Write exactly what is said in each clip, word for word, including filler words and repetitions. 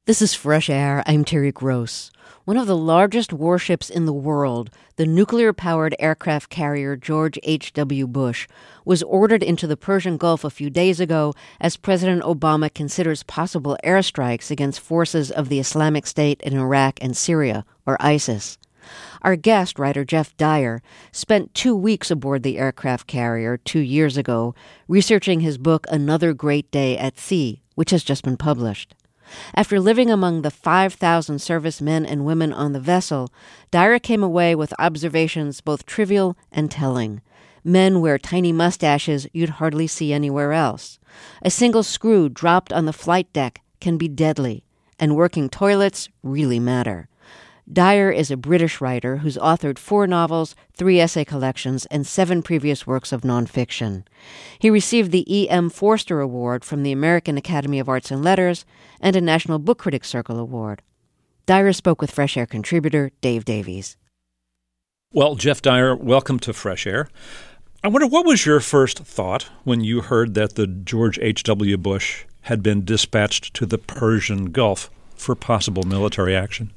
This is Fresh Air. I'm Terry Gross. One of the largest warships in the world, the nuclear-powered aircraft carrier George H W. Bush, was ordered into the Persian Gulf a few days ago as President Obama considers possible airstrikes against forces of the Islamic State in Iraq and Syria, or ISIS. Our guest, writer Geoff Dyer, spent two weeks aboard the aircraft carrier two years ago, researching his book Another Great Day at Sea, which has just been published. After living among the five thousand servicemen and women on the vessel, Dyer came away with observations both trivial and telling. Men wear tiny mustaches you'd hardly see anywhere else. A single screw dropped on the flight deck can be deadly, and working toilets really matter. Dyer is a British writer who's authored four novels, three essay collections, and seven previous works of nonfiction. He received the E M. Forster Award from the American Academy of Arts and Letters and a National Book Critics Circle Award. Dyer spoke with Fresh Air contributor Dave Davies. Well, Geoff Dyer, welcome to Fresh Air. I wonder, what was your first thought when you heard that the George H W. Bush had been dispatched to the Persian Gulf for possible military action?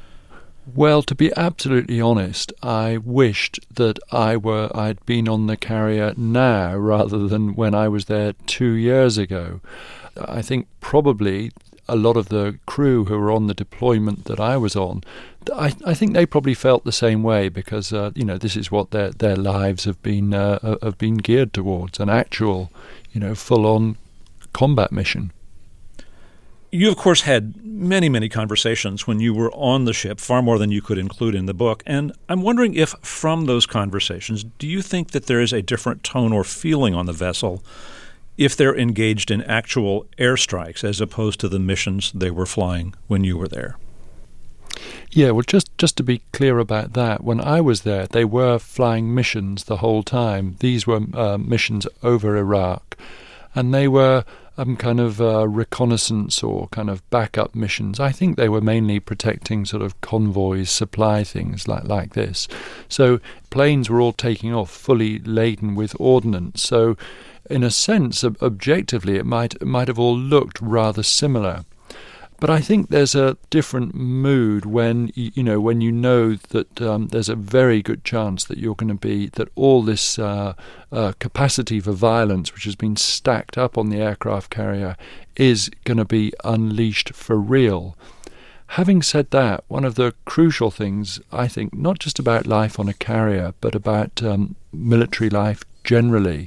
Well, to be absolutely honest, I wished that I were I'd been on the carrier now rather than when I was there two years ago. I think probably a lot of the crew who were on the deployment that I was on, I, I think they probably felt the same way because uh, you know this is what their their lives have been uh, have been geared towards, an actual, you know, full-on combat mission. You, of course, had many, many conversations when you were on the ship, far more than you could include in the book. And I'm wondering if from those conversations, do you think that there is a different tone or feeling on the vessel if they're engaged in actual airstrikes as opposed to the missions they were flying when you were there? Yeah, well, just, just to be clear about that, when I was there, they were flying missions the whole time. These were uh, missions over Iraq, and they were um, kind of uh, reconnaissance or kind of backup missions. I think they were mainly protecting sort of convoys, supply things like, like this. So planes were all taking off fully laden with ordnance. So in a sense, ob- objectively, it might it might have all looked rather similar. But I think there's a different mood when you know when you know that um, there's a very good chance that you're going to be that all this uh, uh, capacity for violence, which has been stacked up on the aircraft carrier, is going to be unleashed for real. Having said that, one of the crucial things, I think, not just about life on a carrier, but about um, military life generally,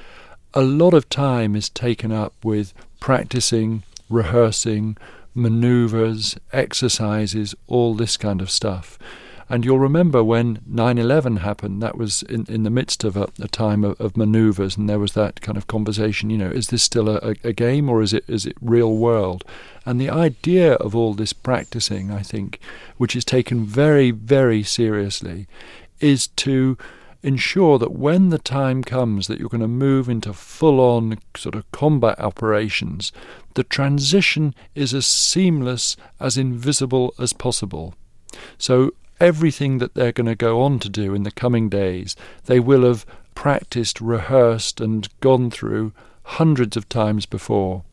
a lot of time is taken up with practicing, rehearsing, maneuvers, exercises, all this kind of stuff. And you'll remember when nine eleven happened, that was in, in the midst of a, a time of, of maneuvers, and there was that kind of conversation, you know, is this still a, a game or is it is it real world? And the idea of all this practicing, I think, which is taken very, very seriously, is to ensure that when the time comes that you're going to move into full-on sort of combat operations, the transition is as seamless, as invisible as possible. So everything that they're going to go on to do in the coming days, they will have practiced, rehearsed, and gone through hundreds of times before.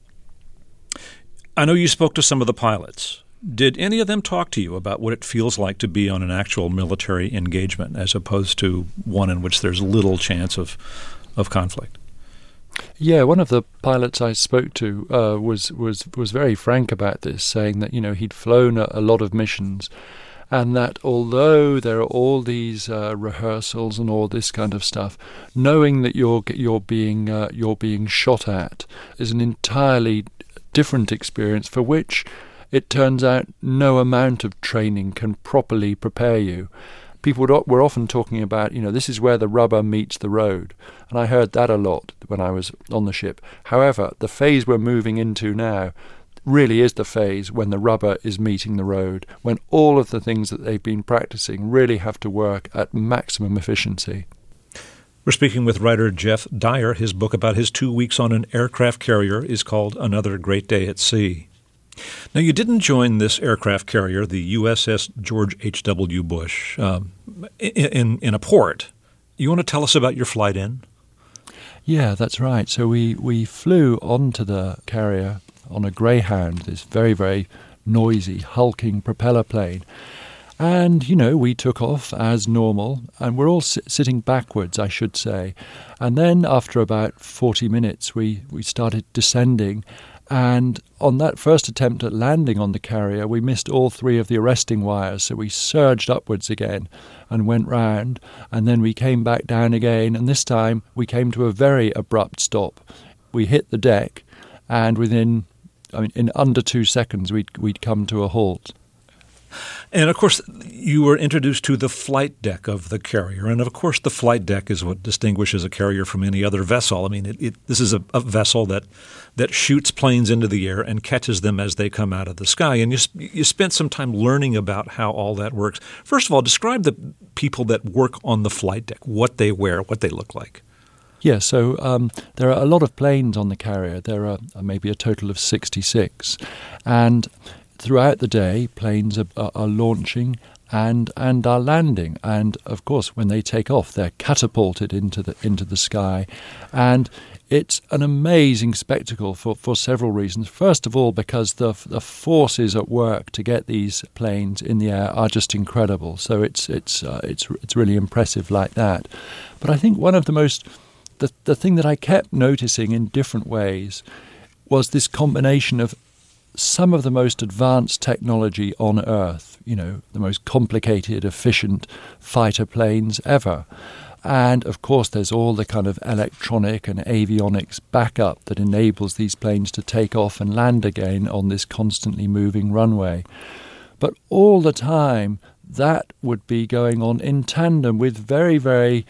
I know you spoke to some of the pilots. Did any of them talk to you about what it feels like to be on an actual military engagement as opposed to one in which there's little chance of of conflict? Yeah, one of the pilots I spoke to uh, was was was very frank about this, saying that you know he'd flown a, a lot of missions, and that although there are all these uh, rehearsals and all this kind of stuff, knowing that you're you're being uh, you're being shot at is an entirely different experience for which it turns out no amount of training can properly prepare you. People were often talking about, you know, this is where the rubber meets the road. And I heard that a lot when I was on the ship. However, the phase we're moving into now really is the phase when the rubber is meeting the road, when all of the things that they've been practicing really have to work at maximum efficiency. We're speaking with writer Geoff Dyer. His book about his two weeks on an aircraft carrier is called Another Great Day at Sea. Now, you didn't join this aircraft carrier, the U S S George H W. Bush, um, in, in, in a port. You want to tell us about your flight in? Yeah, that's right. So we, we flew onto the carrier on a Greyhound, this very, very noisy, hulking propeller plane. And, you know, we took off as normal, and we're all sit- sitting backwards, I should say. And then after about forty minutes, we, we started descending. And on that first attempt at landing on the carrier, we missed all three of the arresting wires. So we surged upwards again and went round. And then we came back down again. And this time we came to a very abrupt stop. We hit the deck, and within, I mean, in under two seconds, we'd, we'd come to a halt. And, of course, you were introduced to the flight deck of the carrier. And, of course, the flight deck is what distinguishes a carrier from any other vessel. I mean, it, it, this is a, a vessel that, that shoots planes into the air and catches them as they come out of the sky. And you, you spent some time learning about how all that works. First of all, describe the people that work on the flight deck, what they wear, what they look like. Yeah, so um, there are a lot of planes on the carrier. There are maybe a total of sixty-six. And throughout the day, planes are, are, are launching and and are landing. And, of course, when they take off, they're catapulted into the into the sky. And it's an amazing spectacle for, for several reasons. First of all, because the the forces at work to get these planes in the air are just incredible. So it's it's uh, it's it's really impressive like that. But I think one of the most the the thing that I kept noticing in different ways was this combination of some of the most advanced technology on Earth, you know, the most complicated, efficient fighter planes ever. And, of course, there's all the kind of electronic and avionics backup that enables these planes to take off and land again on this constantly moving runway. But all the time, that would be going on in tandem with very, very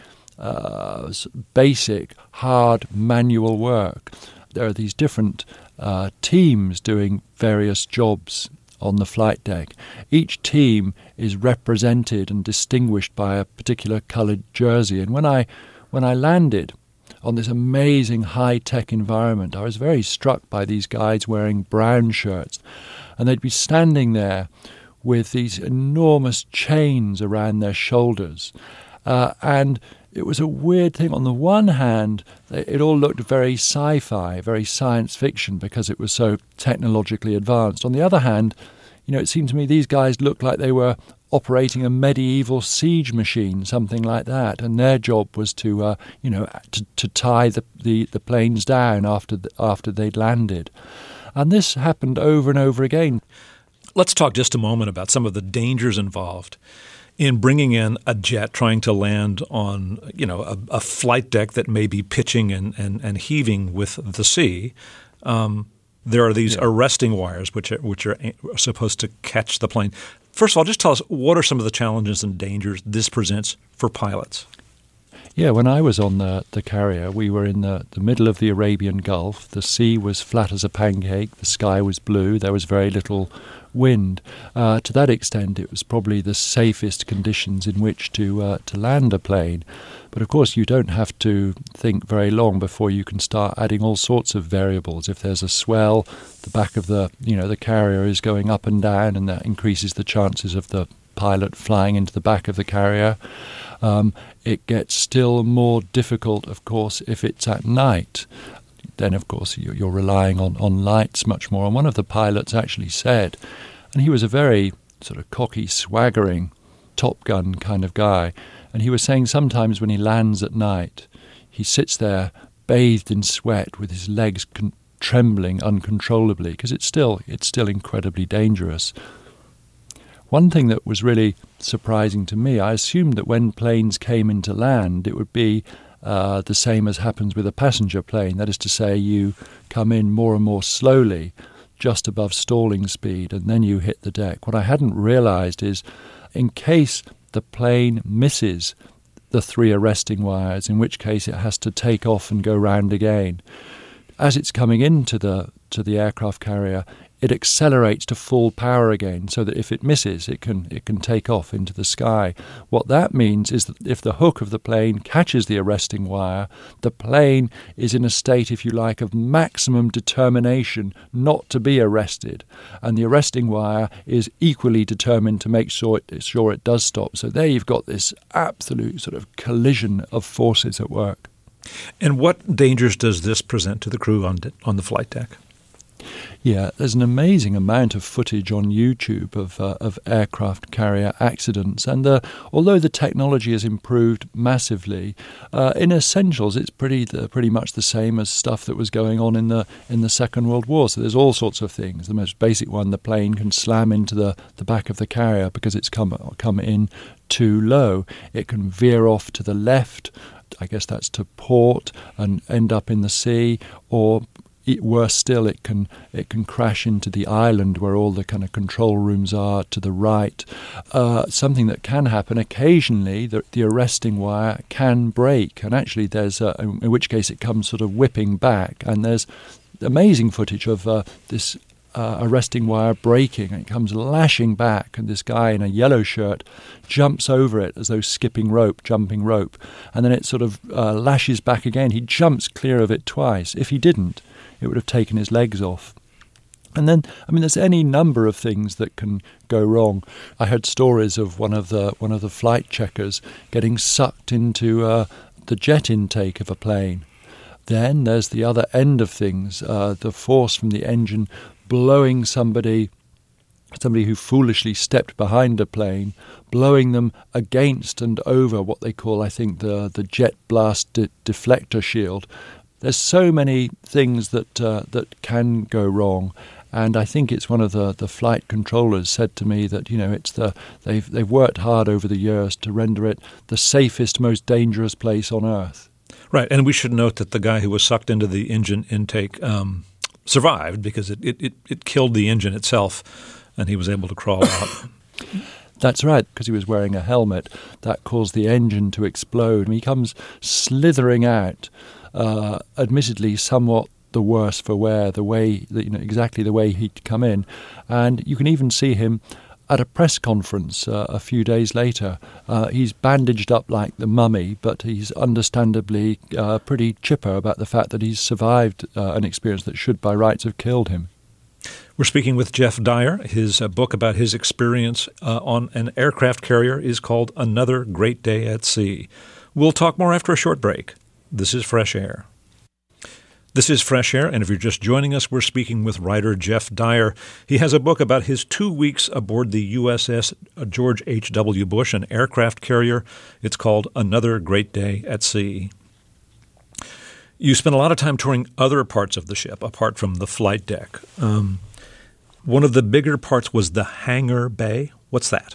uh, basic, hard manual work. There are these different uh, teams doing various jobs on the flight deck. Each team is represented and distinguished by a particular coloured jersey. And when I when I landed on this amazing high-tech environment, I was very struck by these guys wearing brown shirts. And they'd be standing there with these enormous chains around their shoulders. Uh, and it was a weird thing. On the one hand, it all looked very sci-fi, very science fiction, because it was so technologically advanced. On the other hand, you know, it seemed to me these guys looked like they were operating a medieval siege machine, something like that, and their job was to, uh, you know, to, to tie the, the, the planes down after the, after they'd landed. And this happened over and over again. Let's talk just a moment about some of the dangers involved in bringing in a jet trying to land on, you know, a, a flight deck that may be pitching and, and, and heaving with the sea. Um, there are these yeah. arresting wires which are, which are supposed to catch the plane. First of all, just tell us, what are some of the challenges and dangers this presents for pilots? Yeah, when I was on the, the carrier, we were in the, the middle of the Arabian Gulf. The sea was flat as a pancake. The sky was blue. There was very little wind. Uh, to that extent, it was probably the safest conditions in which to uh, to land a plane. But of course, you don't have to think very long before you can start adding all sorts of variables. If there's a swell, the back of the you know the carrier is going up and down, and that increases the chances of the pilot flying into the back of the carrier. Um, it gets still more difficult, of course, if it's at night. Then, of course, you're relying on, on lights much more. And one of the pilots actually said, and he was a very sort of cocky, swaggering Top Gun kind of guy, and he was saying sometimes when he lands at night, he sits there bathed in sweat with his legs con- trembling uncontrollably, because it's still it's still incredibly dangerous. One thing that was really surprising to me, I assumed that when planes came into land, it would be uh, the same as happens with a passenger plane. That is to say, you come in more and more slowly, just above stalling speed, and then you hit the deck. What I hadn't realized is, in case the plane misses the three arresting wires, in which case it has to take off and go round again, as it's coming into the to the aircraft carrier, it accelerates to full power again, so that if it misses, it can it can take off into the sky. What that means is that if the hook of the plane catches the arresting wire, the plane is in a state, if you like, of maximum determination not to be arrested, and the arresting wire is equally determined to make sure it, sure it does stop. So there you've got this absolute sort of collision of forces at work. And what dangers does this present to the crew on on the flight deck? Yeah, there's an amazing amount of footage on YouTube of uh, of aircraft carrier accidents, and uh, although the technology has improved massively, uh, in essentials it's pretty uh, pretty much the same as stuff that was going on in the in the Second World War. So there's all sorts of things. The most basic one, the plane can slam into the, the back of the carrier because it's come come in too low. It can veer off to the left. I guess that's to port and end up in the sea, or it, worse still, it can it can crash into the island where all the kind of control rooms are to the right. Uh, something that can happen occasionally, the, the arresting wire can break, and actually there's a, in which case it comes sort of whipping back, and there's amazing footage of uh, this Uh, arresting wire breaking, and it comes lashing back, and this guy in a yellow shirt jumps over it as though skipping rope, jumping rope, and then it sort of uh, lashes back again. He jumps clear of it twice. If he didn't, it would have taken his legs off. And then, I mean, there's any number of things that can go wrong. I heard stories of one of the one of the flight checkers getting sucked into uh, the jet intake of a plane. Then there's the other end of things, uh, the force from the engine blowing somebody, somebody who foolishly stepped behind a plane, blowing them against and over what they call, I think, the the jet blast de- deflector shield. There's so many things that uh, that can go wrong, and I think it's one of the, the flight controllers said to me that, you know, it's the they've they've worked hard over the years to render it the safest, most dangerous place on Earth. Right, and we should note that the guy who was sucked into the engine intake um, survived because it, it, it, it killed the engine itself, and he was able to crawl out. That's right, because he was wearing a helmet. That caused the engine to explode. He comes slithering out, uh, admittedly somewhat the worse for wear, the way that, you know, exactly the way he'd come in. And you can even see him at a press conference uh, a few days later. Uh, he's bandaged up like the mummy, but he's understandably uh, pretty chipper about the fact that he's survived uh, an experience that should by rights have killed him. We're speaking with Jeff Dyer. His uh, book about his experience uh, on an aircraft carrier is called Another Great Day at Sea. We'll talk more after a short break. This is Fresh Air. This is Fresh Air, and if you're just joining us, we're speaking with writer Jeff Dyer. He has a book about his two weeks aboard the U S S George H W. Bush, an aircraft carrier. It's called Another Great Day at Sea. You spent a lot of time touring other parts of the ship, apart from the flight deck. Um, one of the bigger parts was the hangar bay. What's that?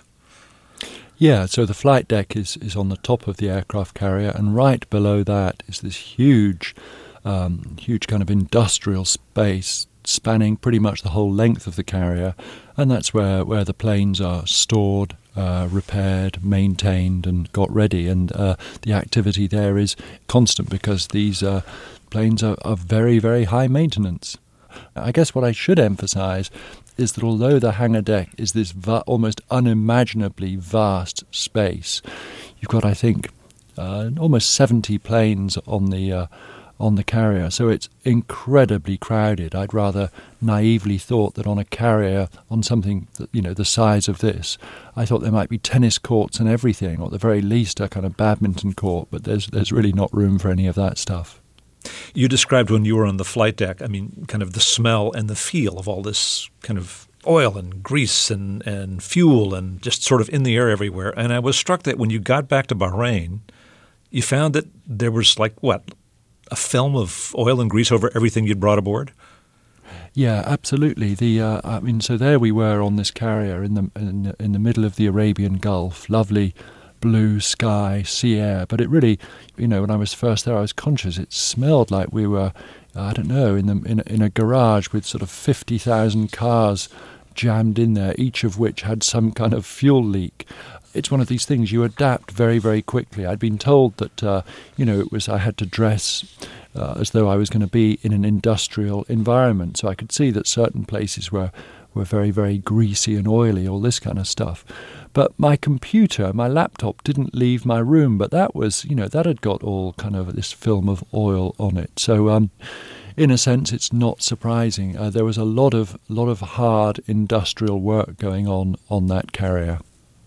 Yeah, so the flight deck is, is on the top of the aircraft carrier, and right below that is this huge Um, huge kind of industrial space spanning pretty much the whole length of the carrier, and that's where, where the planes are stored, uh, repaired, maintained, and got ready. And uh, the activity there is constant because these uh, planes are, are very, very high maintenance. I guess what I should emphasize is that although the hangar deck is this va- almost unimaginably vast space, you've got, I think, uh, almost seventy planes on the uh, on the carrier, so it's incredibly crowded. I'd rather naively thought that on a carrier, on something that, you know, the size of this, I thought there might be tennis courts and everything, or at the very least a kind of badminton court, but there's there's really not room for any of that stuff. You described when you were on the flight deck, I mean, kind of the smell and the feel of all this kind of oil and grease and, and fuel and just sort of in the air everywhere. And I was struck that when you got back to Bahrain, you found that there was like, what, a film of oil and grease over everything you'd brought aboard? Yeah, absolutely. The uh, I mean, so there we were on this carrier in the in, in the middle of the Arabian Gulf, lovely blue sky, sea air. But it really, you know, when I was first there, I was conscious it smelled like we were, I don't know, in the in a, in a garage with sort of fifty thousand cars jammed in there, each of which had some kind of fuel leak. It's one of these things you adapt very, very quickly. I'd been told that, uh, you know, it was I had to dress uh, as though I was going to be in an industrial environment. So I could see that certain places were, were very, very greasy and oily, all this kind of stuff. But my computer, my laptop, didn't leave my room. But that was, you know, that had got all kind of this film of oil on it. So, um, in a sense, it's not surprising. Uh, there was a lot of lot of hard industrial work going on on that carrier.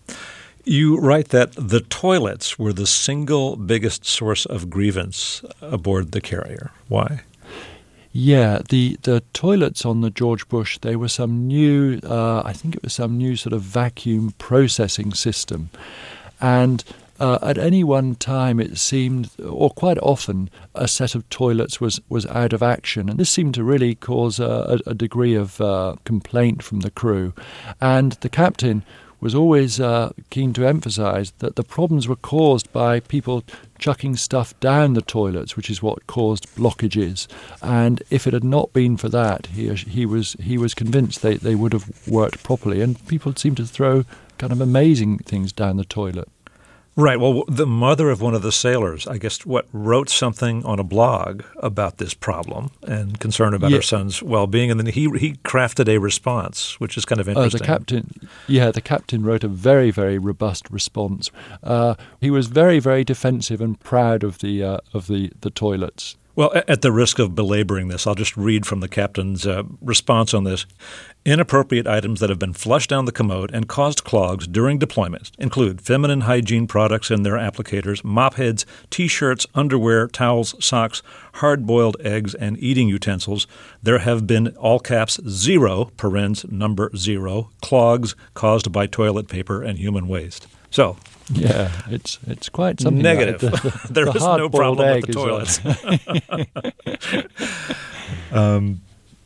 You write that the toilets were the single biggest source of grievance aboard the carrier. Why? Yeah, the, the toilets on the George Bush, they were some new, uh, I think it was some new sort of vacuum processing system. And uh, at any one time it seemed, or quite often, a set of toilets was, was out of action. And this seemed to really cause a, a degree of uh, complaint from the crew. And the captain was always uh, keen to emphasise that the problems were caused by people chucking stuff down the toilets, which is what caused blockages. And if it had not been for that, he he was he was convinced they, they would have worked properly. And people seemed to throw kind of amazing things down the toilet. Right. Well, the mother of one of the sailors, I guess, what, wrote something on a blog about this problem and concern about yeah. her son's well-being, and then he he crafted a response, which is kind of interesting. Uh, the captain, yeah, the captain wrote a very, very robust response. Uh, he was very, very defensive and proud of the uh, of the, the toilets. Well, at the risk of belaboring this, I'll just read from the captain's uh, response on this. Inappropriate items that have been flushed down the commode and caused clogs during deployment include feminine hygiene products and their applicators, mop heads, T-shirts, underwear, towels, socks, hard-boiled eggs, and eating utensils. There have been, all caps, zero, parens, number zero, clogs caused by toilet paper and human waste. So, yeah, it's it's quite something. Negative. Like the, the, there the is no problem with the toilets. um,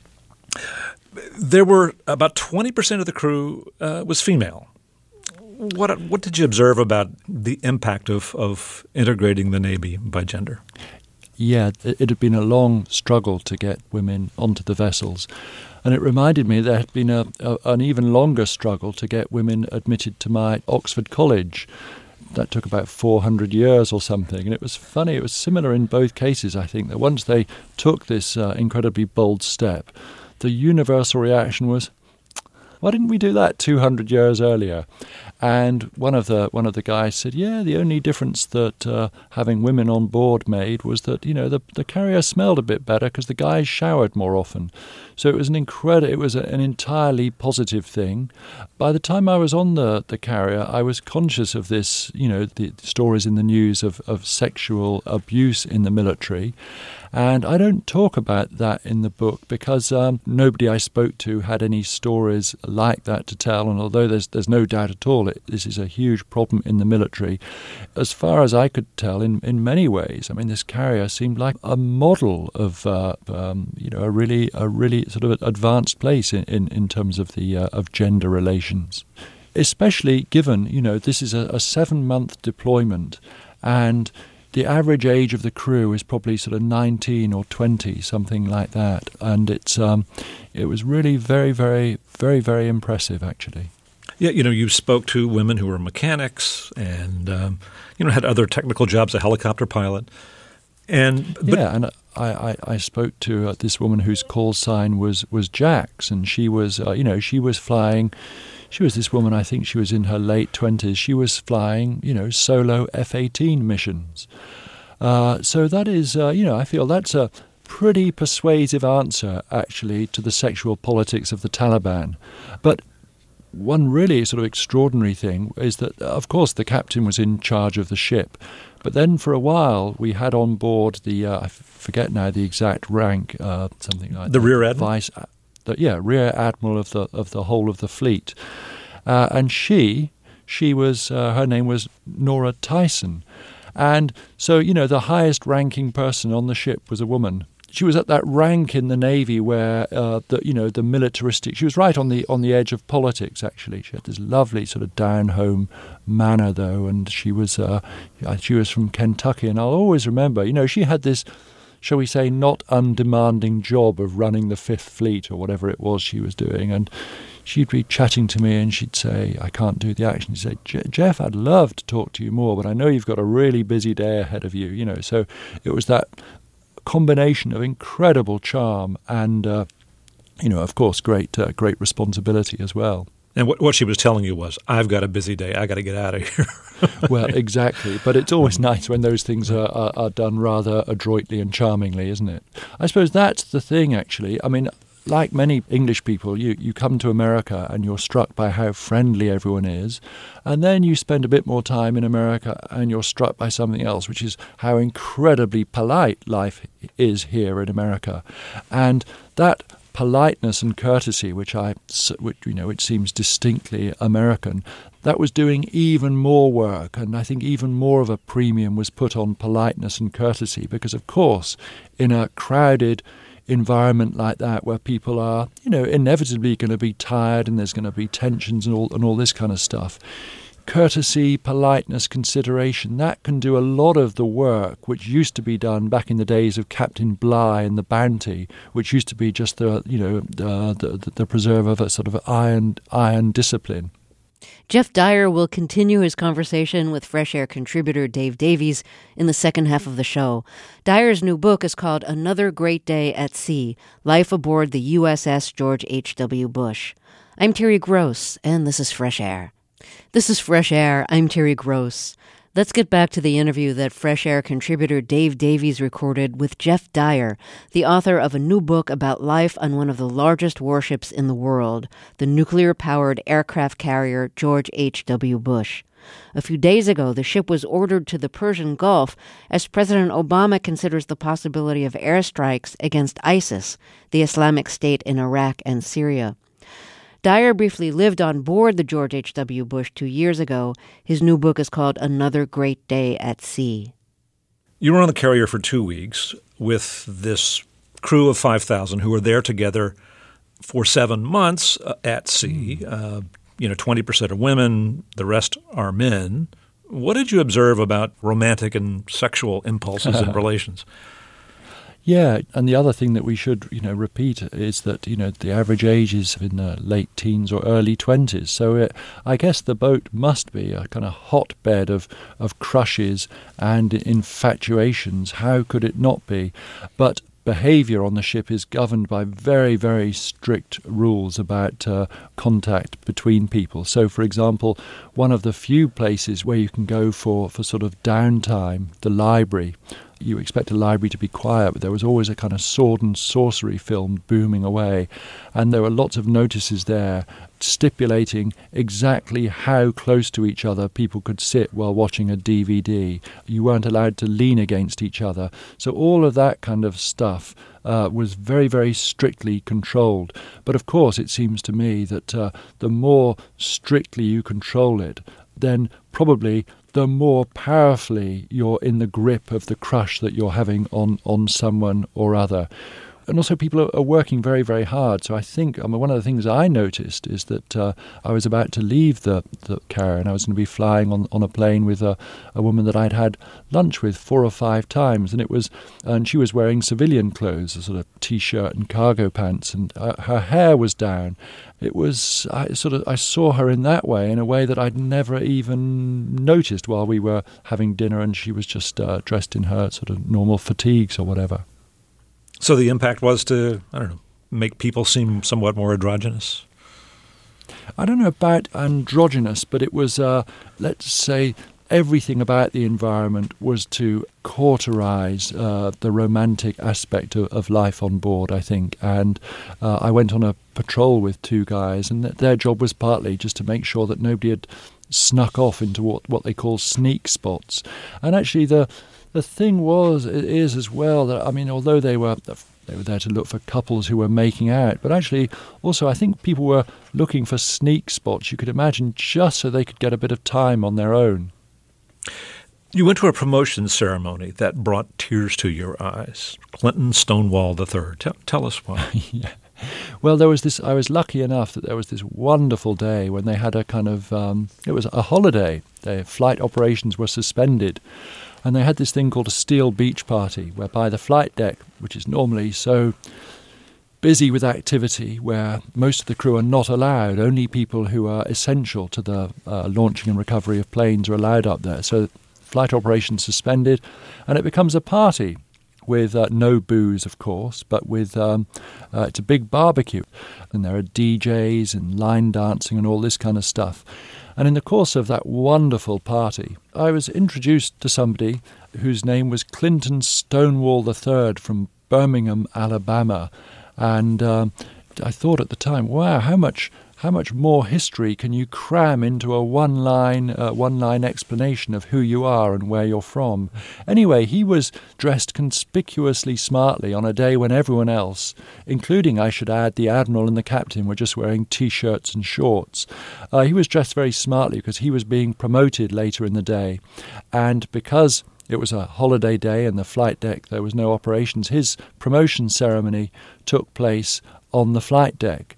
there were about twenty percent of the crew uh, was female. What what did you observe about the impact of, of integrating the Navy by gender? Yeah, it, it had been a long struggle to get women onto the vessels. And it reminded me there had been a, a, an even longer struggle to get women admitted to my Oxford College. That took about four hundred years or something. And it was funny, it was similar in both cases, I think, that once they took this uh, incredibly bold step, the universal reaction was, why didn't we do that two hundred years earlier? And one of the one of the guys said, yeah, the only difference that uh, having women on board made was that, you know, the, the carrier smelled a bit better because the guys showered more often. So it was an incredible, it was a, an entirely positive thing. By the time I was on the, the carrier, I was conscious of this, you know, the stories in the news of, of sexual abuse in the military. And I don't talk about that in the book because um, nobody I spoke to had any stories like that to tell. And although there's there's no doubt at all it, this is a huge problem in the military, as far as I could tell, in, in many ways, I mean, this carrier seemed like a model of uh, um, you know a really a really sort of advanced place in, in, in terms of the uh, of gender relations, especially given you know this is a, a seven month deployment and the average age of the crew is probably sort of nineteen or twenty, something like that. And it's um, it was really very, very, very, very impressive, actually. Yeah, you know, you spoke to women who were mechanics and, um, you know, had other technical jobs, a helicopter pilot. And but Yeah, and I, I, I spoke to uh, this woman whose call sign was, was Jax, and she was, uh, you know, she was flying... She was this woman, I think she was in her late twenties. She was flying, you know, solo F eighteen missions. Uh, so that is, uh, you know, I feel that's a pretty persuasive answer, actually, to the sexual politics of the Taliban. But one really sort of extraordinary thing is that, of course, the captain was in charge of the ship. But then for a while, we had on board the, uh, I forget now the exact rank, uh, something like the that. Rear Admiral? Vice The, yeah, Rear Admiral of the of the whole of the fleet, uh, and she she was uh, her name was Nora Tyson, and so you know the highest ranking person on the ship was a woman. She was at that rank in the Navy where uh, the you know the militaristic. She was right on the on the edge of politics. Actually, she had this lovely sort of down home manner though, and she was uh, she was from Kentucky, and I'll always remember. You know, she had this, shall we say, not undemanding job of running the Fifth Fleet or whatever it was she was doing. And she'd be chatting to me and she'd say, I can't do the action. She'd say, Jeff, I'd love to talk to you more, but I know you've got a really busy day ahead of you. You know, so it was that combination of incredible charm and, uh, you know, of course, great, uh, great responsibility as well. And what, what she was telling you was, I've got a busy day. I got to get out of here. Well, exactly. But it's always nice when those things are, are, are done rather adroitly and charmingly, isn't it? I suppose that's the thing, actually. I mean, like many English people, you, you come to America and you're struck by how friendly everyone is. And then you spend a bit more time in America and you're struck by something else, which is how incredibly polite life is here in America. And that politeness and courtesy, which I, which, you know, it seems distinctly American, that was doing even more work, and I think even more of a premium was put on politeness and courtesy, because of course, in a crowded environment like that, where people are, you know, inevitably going to be tired and there's going to be tensions and all and all this kind of stuff, courtesy, politeness, consideration, that can do a lot of the work which used to be done back in the days of Captain Bligh and the Bounty, which used to be just the, you know, the the, the preserve of a sort of iron iron discipline. Geoff Dyer will continue his conversation with Fresh Air contributor Dave Davies in the second half of the show. Dyer's new book is called Another Great Day at Sea, Life Aboard the U S S George H W. Bush. I'm Terry Gross, and this is Fresh Air. This is Fresh Air. I'm Terry Gross. Let's get back to the interview that Fresh Air contributor Dave Davies recorded with Geoff Dyer, the author of a new book about life on one of the largest warships in the world, the nuclear-powered aircraft carrier George H W. Bush. A few days ago, the ship was ordered to the Persian Gulf as President Obama considers the possibility of airstrikes against ISIS, the Islamic State in Iraq and Syria. Dyer briefly lived on board the George H W. Bush two years ago. His new book is called Another Great Day at Sea. You were on the carrier for two weeks with this crew of five thousand who were there together for seven months uh, at sea. Mm. Uh, you know, twenty percent are women, the rest are men. What did you observe about romantic and sexual impulses and relations? Yeah, and the other thing that we should, you know, repeat is that, you know, the average age is in the late teens or early twenties. So it, I guess the boat must be a kind of hotbed of, of crushes and infatuations. How could it not be? But behaviour on the ship is governed by very, very strict rules about uh, contact between people. So, for example, one of the few places where you can go for, for sort of downtime, the library, you expect a library to be quiet, but there was always a kind of sword and sorcery film booming away. And there were lots of notices there stipulating exactly how close to each other people could sit while watching a D V D. You weren't allowed to lean against each other. So all of that kind of stuff uh, was very, very strictly controlled. But of course, it seems to me that uh, the more strictly you control it, then probably the more powerfully you're in the grip of the crush that you're having on, on someone or other. And also people are, are working very, very hard. So I think I mean, one of the things I noticed is that uh, I was about to leave the, the carrier and I was going to be flying on, on a plane with a, a woman that I'd had lunch with four or five times. And it was, and she was wearing civilian clothes, a sort of T-shirt and cargo pants, and uh, her hair was down. It was, I sort of, I saw her in that way, in a way that I'd never even noticed while we were having dinner and she was just uh, dressed in her sort of normal fatigues or whatever. So the impact was to, I don't know, make people seem somewhat more androgynous? I don't know about androgynous, but it was, uh, let's say, everything about the environment was to cauterize uh, the romantic aspect of, of life on board, I think. And uh, I went on a patrol with two guys, and th- their job was partly just to make sure that nobody had snuck off into what, what they call sneak spots. And actually the the thing was, it is as well, that, I mean, although they were they were there to look for couples who were making out, but actually also I think people were looking for sneak spots, you could imagine, just so they could get a bit of time on their own. You went to a promotion ceremony that brought tears to your eyes. Clinton Stonewall the Third. Tell, tell us why. Yeah. Well, there was this. I was lucky enough that there was this wonderful day when they had a kind of. Um, it was a holiday. Their flight operations were suspended, and they had this thing called a steel beach party, whereby the flight deck, which is normally so busy with activity, where most of the crew are not allowed, only people who are essential to the uh, launching and recovery of planes are allowed up there. So flight operations suspended, and it becomes a party with uh, no booze, of course, but with um, uh, it's a big barbecue, and there are D Js and line dancing and all this kind of stuff. And in the course of that wonderful party, I was introduced to somebody whose name was Clinton Stonewall the Third from Birmingham, Alabama. And um, I thought at the time, wow, how much how much more history can you cram into a one-line uh, one-line explanation of who you are and where you're from? Anyway, he was dressed conspicuously smartly on a day when everyone else, including, I should add, the Admiral and the Captain, were just wearing T-shirts and shorts. Uh, he was dressed very smartly because he was being promoted later in the day. And because it was a holiday day and the flight deck, there was no operations, his promotion ceremony took place on the flight deck.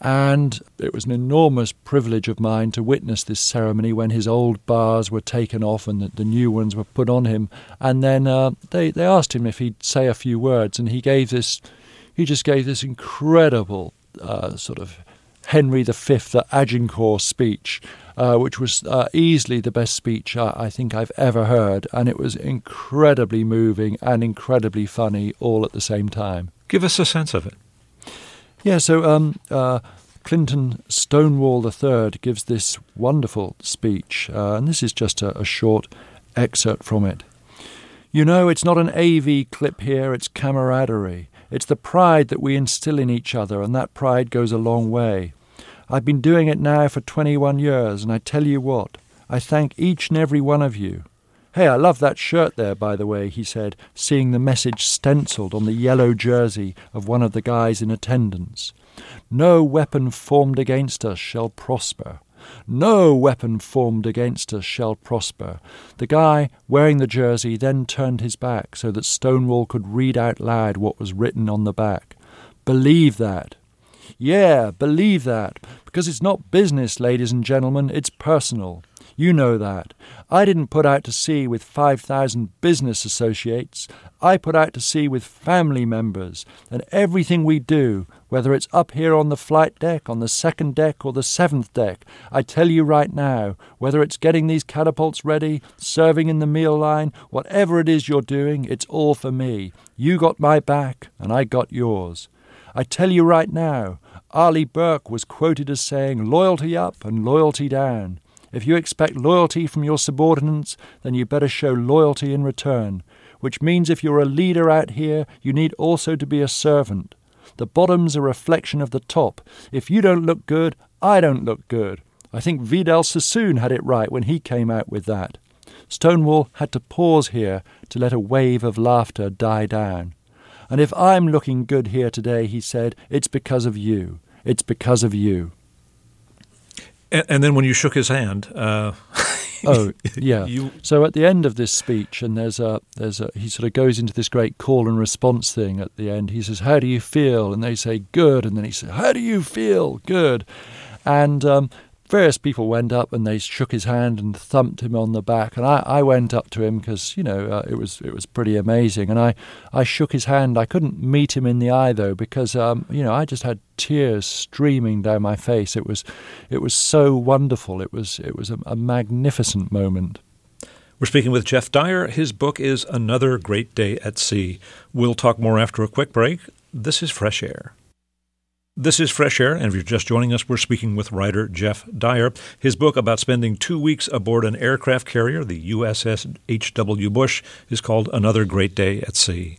And it was an enormous privilege of mine to witness this ceremony when his old bars were taken off and the, the new ones were put on him. And then uh, they, they asked him if he'd say a few words, and he gave this, he just gave this incredible uh, sort of Henry the Fifth at Agincourt speech, uh, which was uh, easily the best speech I, I think I've ever heard. And it was incredibly moving and incredibly funny all at the same time. Give us a sense of it. Yeah, so um, uh, Clinton Stonewall the Third gives this wonderful speech, uh, and this is just a, a short excerpt from it. You know, it's not an A V clip here, it's camaraderie. It's the pride that we instill in each other, and that pride goes a long way. I've been doing it now for twenty-one years, and I tell you what, I thank each and every one of you. Hey, I love that shirt there, by the way, he said, seeing the message stenciled on the yellow jersey of one of the guys in attendance. No weapon formed against us shall prosper. No weapon formed against us shall prosper. The guy wearing the jersey then turned his back so that Stonewall could read out loud what was written on the back. Believe that. Yeah, believe that, because it's not business, ladies and gentlemen, it's personal. You know that. I didn't put out to sea with five thousand business associates. I put out to sea with family members. And everything we do, whether it's up here on the flight deck, on the second deck, or the seventh deck, I tell you right now, whether it's getting these catapults ready, serving in the meal line, whatever it is you're doing, it's all for me. You got my back, and I got yours. I tell you right now, Arleigh Burke was quoted as saying, loyalty up and loyalty down. If you expect loyalty from your subordinates, then you better show loyalty in return, which means if you're a leader out here, you need also to be a servant. The bottom's a reflection of the top. If you don't look good, I don't look good. I think Vidal Sassoon had it right when he came out with that. Stonewall had to pause here to let a wave of laughter die down. And if I'm looking good here today, he said, it's because of you. It's because of you. And, and then when you shook his hand, uh, oh yeah. You... So at the end of this speech, and there's a there's a he sort of goes into this great call and response thing at the end. He says, "How do you feel?" And they say, "Good." And then he says, "How do you feel?" "Good." And um, various people went up and they shook his hand and thumped him on the back. And I, I went up to him because you know uh, it was it was pretty amazing. And I, I shook his hand. I couldn't meet him in the eye though because um, you know I just had tears streaming down my face. It was it was so wonderful. It was it was a, a magnificent moment. We're speaking with Geoff Dyer. His book is Another Great Day at Sea. We'll talk more after a quick break. This is Fresh Air. This is Fresh Air, and if you're just joining us, we're speaking with writer Geoff Dyer. His book about spending two weeks aboard an aircraft carrier, the U S S H W Bush, is called Another Great Day at Sea.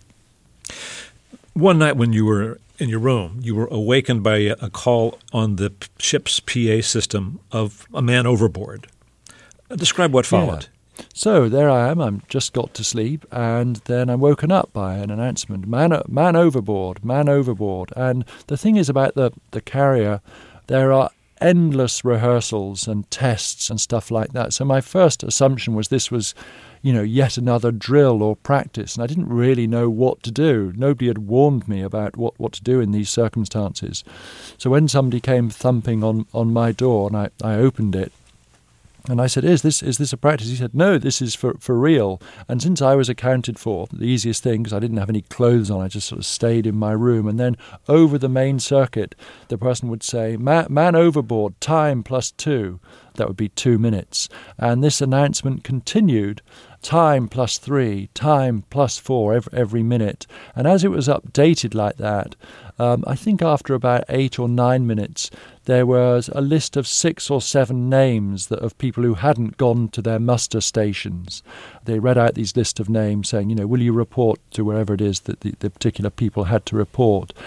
One night when you were in your room, you were awakened by a call on the ship's P A system of a man overboard. Describe what followed. Yeah. So there I am, I've just got to sleep, and then I'm woken up by an announcement, man man overboard, man overboard. And the thing is about the, the carrier, there are endless rehearsals and tests and stuff like that. So my first assumption was this was, you know, yet another drill or practice, and I didn't really know what to do. Nobody had warned me about what, what to do in these circumstances. So when somebody came thumping on, on my door, and I, I opened it, and I said, is this is this a practice? He said, no, this is for, for real. And since I was accounted for, the easiest thing, because I didn't have any clothes on, I just sort of stayed in my room. And then over the main circuit, the person would say, man, man overboard, time plus two. That would be two minutes. And this announcement continued, time plus three, time plus four every, every minute. And as it was updated like that, um, I think after about eight or nine minutes, there was a list of six or seven names that of people who hadn't gone to their muster stations. They read out these list of names saying, you know, will you report to wherever it is that the, the particular people had to report?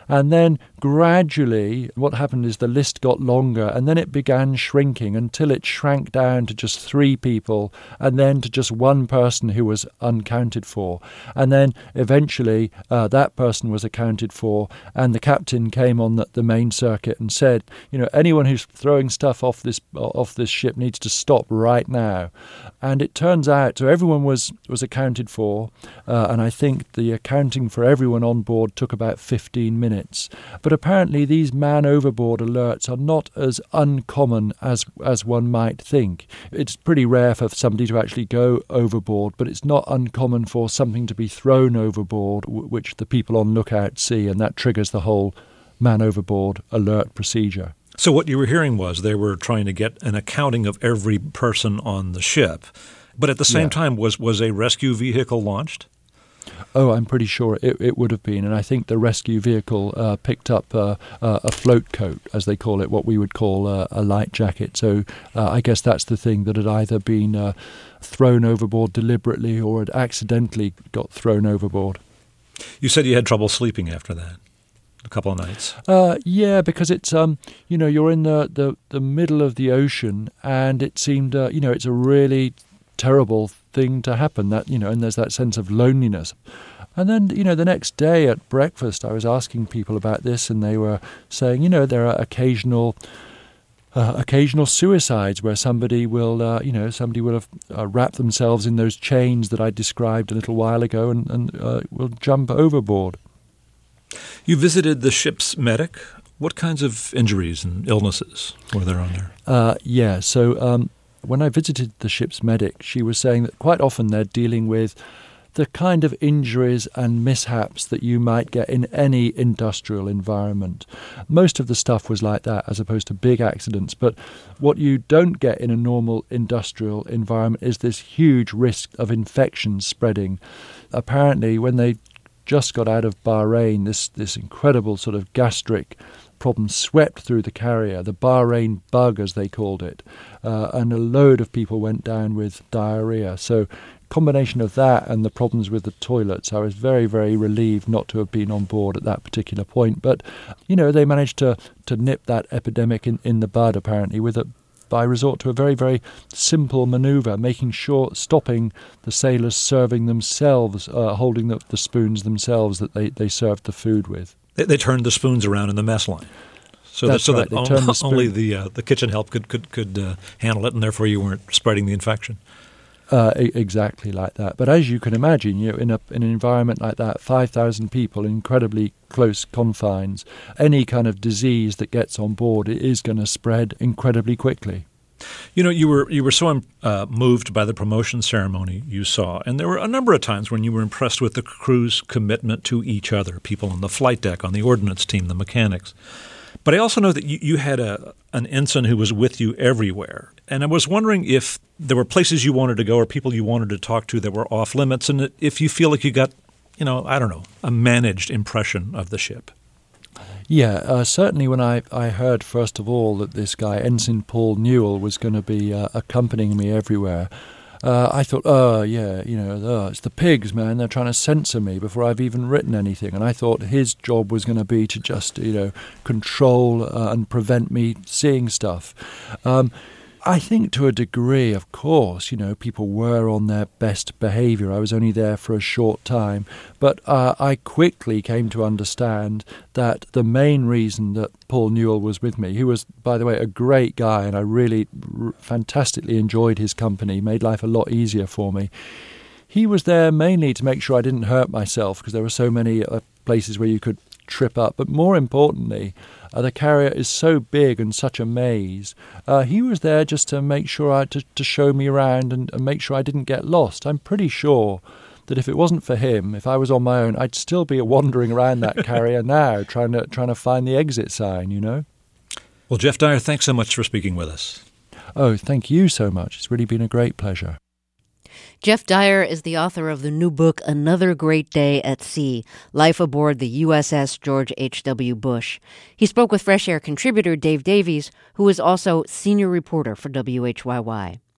And then gradually what happened is the list got longer, and then it began shrinking until it shrank down to just three people, and then to just one person who was uncounted for. And then eventually uh, that person was accounted for, and the captain came on the, the main circuit and said, you know, anyone who's throwing stuff off this off this ship needs to stop right now. And it turns out, so everyone was, was accounted for, uh, and I think the accounting for everyone on board took about fifteen minutes. But apparently these man overboard alerts are not as uncommon as as one might think. It's pretty rare for somebody to actually go overboard, but it's not uncommon for something to be thrown overboard, w- which the people on lookout see, and that triggers the whole man overboard alert procedure. So what you were hearing was they were trying to get an accounting of every person on the ship. But at the same yeah. time, was, was a rescue vehicle launched? Oh, I'm pretty sure it, it would have been. And I think the rescue vehicle uh, picked up uh, uh, a float coat, as they call it, what we would call uh, a light jacket. So uh, I guess that's the thing that had either been uh, thrown overboard deliberately or had accidentally got thrown overboard. You said you had trouble sleeping after that. A couple of nights. Uh, yeah, because it's um, you know, you're in the, the, the middle of the ocean, and it seemed, uh, you know, it's a really terrible thing to happen. That you know, and there's that sense of loneliness. And then, you know, the next day at breakfast, I was asking people about this, and they were saying, you know, there are occasional. Uh, occasional suicides where somebody will, uh, you know, somebody will have uh, wrapped themselves in those chains that I described a little while ago, and, and uh, will jump overboard. You visited the ship's medic. What kinds of injuries and illnesses were there on there? Uh, yeah, so um, when I visited the ship's medic, she was saying that quite often they're dealing with the kind of injuries and mishaps that you might get in any industrial environment. Most of the stuff was like that, as opposed to big accidents. But what you don't get in a normal industrial environment is this huge risk of infection spreading. Apparently, when they just got out of Bahrain, this, this incredible sort of gastric problem swept through the carrier, the Bahrain bug, as they called it, uh, and a load of people went down with diarrhea. So combination of that and the problems with the toilets, I was very, very relieved not to have been on board at that particular point. But, you know, they managed to, to nip that epidemic in, in the bud, apparently, with a by resort to a very, very simple manoeuvre, making sure, stopping the sailors serving themselves, uh, holding the, the spoons themselves that they, they served the food with. They, they turned the spoons around in the mess line. So That's that, so right. that They on, the spoon- only the uh, the kitchen help could could, could uh, handle it, and therefore you weren't spreading the infection. Uh, e- exactly like that. But as you can imagine, you know, in a in an environment like that, five thousand people, incredibly close confines, any kind of disease that gets on board, it is going to spread incredibly quickly. You know, you were you were so uh, moved by the promotion ceremony you saw, and there were a number of times when you were impressed with the crew's commitment to each other, people on the flight deck, on the ordnance team, the mechanics. But I also know that you, you had a an ensign who was with you everywhere. And I was wondering if there were places you wanted to go or people you wanted to talk to that were off limits, and if you feel like you got, you know, I don't know, a managed impression of the ship. Yeah, uh, certainly when I, I heard, first of all, that this guy, Ensign Paul Newell, was going to be uh, accompanying me everywhere, uh, I thought, oh, yeah, you know, oh, it's the pigs, man. They're trying to censor me before I've even written anything. And I thought his job was going to be to just, you know, control uh, and prevent me seeing stuff. Um I think to a degree, of course, you know, people were on their best behaviour. I was only there for a short time. But uh, I quickly came to understand that the main reason that Paul Newell was with me, who was, by the way, a great guy, and I really r- fantastically enjoyed his company, made life a lot easier for me. He was there mainly to make sure I didn't hurt myself, because there were so many uh, places where you could trip up. But more importantly, uh, the carrier is so big and such a maze. Uh, he was there just to make sure I to, to show me around and, and make sure I didn't get lost. I'm pretty sure that if it wasn't for him, if I was on my own, I'd still be wandering around that carrier now, trying to trying to find the exit sign. You know. Well, Jeff Dyer, thanks so much for speaking with us. Oh, thank you so much. It's really been a great pleasure. Jeff Dyer is the author of the new book, Another Great Day at Sea, Life Aboard the U S S George H W. Bush. He spoke with Fresh Air contributor Dave Davies, who is also senior reporter for W H Y Y.